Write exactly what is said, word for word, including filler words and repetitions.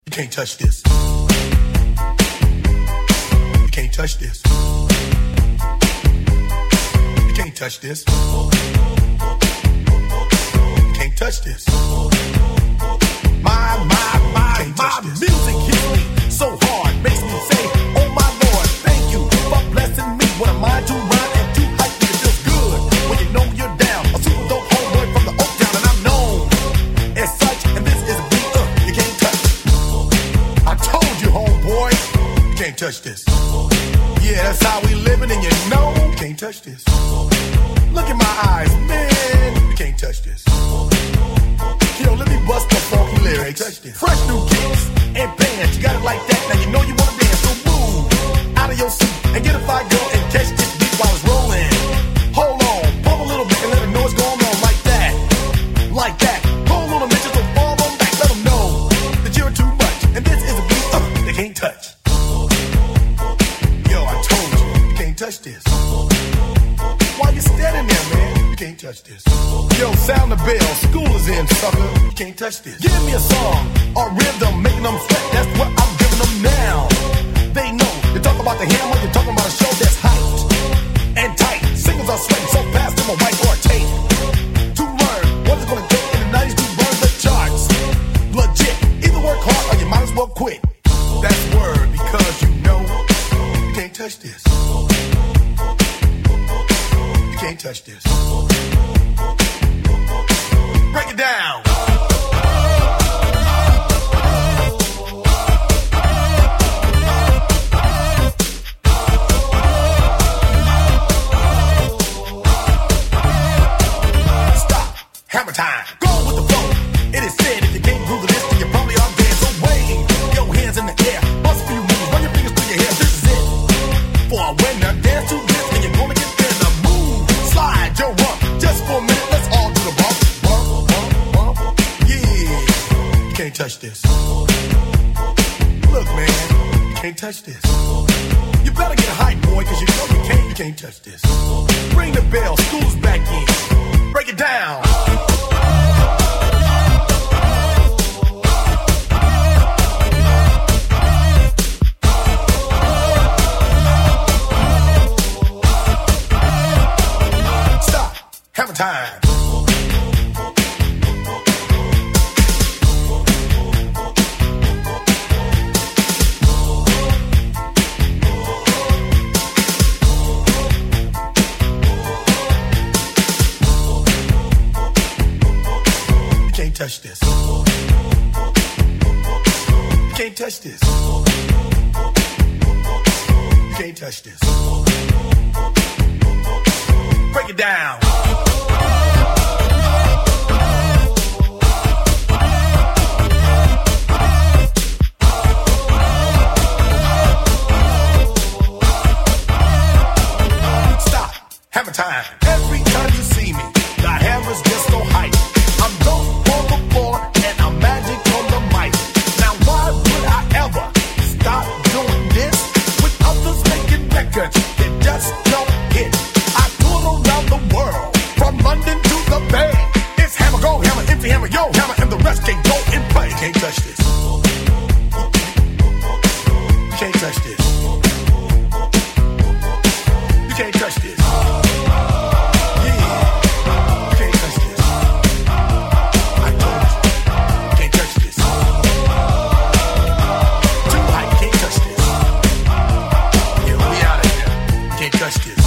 You can't touch this. You can't touch this. You can't touch this. You can't touch this. My, my, my, my music hits me so hard, makes me say, oh my Lord, thank you for blessing me. What am I to rhyme and to hype me? It feels good when you know you're down. A super dope homeboy from the Oak Town, and I'm known as such. And this is a beat uh, you can't touch. I told you, homeboy, you can't touch this. Yeah, that's how we living, and you know you can't touch this. Look in my eyes, man, you can't touch this. Yo, let me bust the funky lyrics. Fresh new kicks and bands, you got it like that. Now you know you wanna dance, so move out of your seat and get a fire girl and catch this beat while it's rolling. Hold on, pump a little bit and let them know what's going on like that, like that. Hold on a minute, so fall on back, let them know that you're too much. And this is a beat uh, they can't touch. Yo, I told you, you can't touch this. Why you standing there, man? You can't touch this. Yo, sound the bell, school is in, sucker. You can't touch this. Give me a song or rhythm, making them sweat. That's what I'm giving them now. They know. You talk about the hammer, you're talking about a show that's hyped and tight. Singles are sweating so fast, I'm a white or tape. To learn what it's gonna take in the nineties to burn the charts. Legit. Either work hard or you might as well quit. That's word, because you know you can't touch this. You can't touch this. Break it down. Stop. Hammer time. Go with the flow. It is said if you can't groove this, then you probably are dead. So wave your hands in the air. Bust a few moves. Run your fingers through your hair. This is it. For a winner, dance to this, and you're gonna get there. The move. Slide your rump. Just for a minute, let's all do the bump. Can't touch this. Look, man, you can't touch this. You better get hype, boy, cause you know you can't, you can't touch this. Ring the bell, school's back in. Break it down. Stop. Hammer time. Touch this. You can't touch this. You can't touch this. Break it down. Stop. Hammer time. Every time you see me, the hammer's just so hype. I'm dope on the floor and I'm magic on the mic. Now why would I ever stop doing this? With others making records that just don't hit. I tour around the world, from London to the Bay. It's hammer, go hammer, empty hammer, yo hammer, and the rest can go and play. You can't touch this. You can't touch this. You can't touch this. Touch this.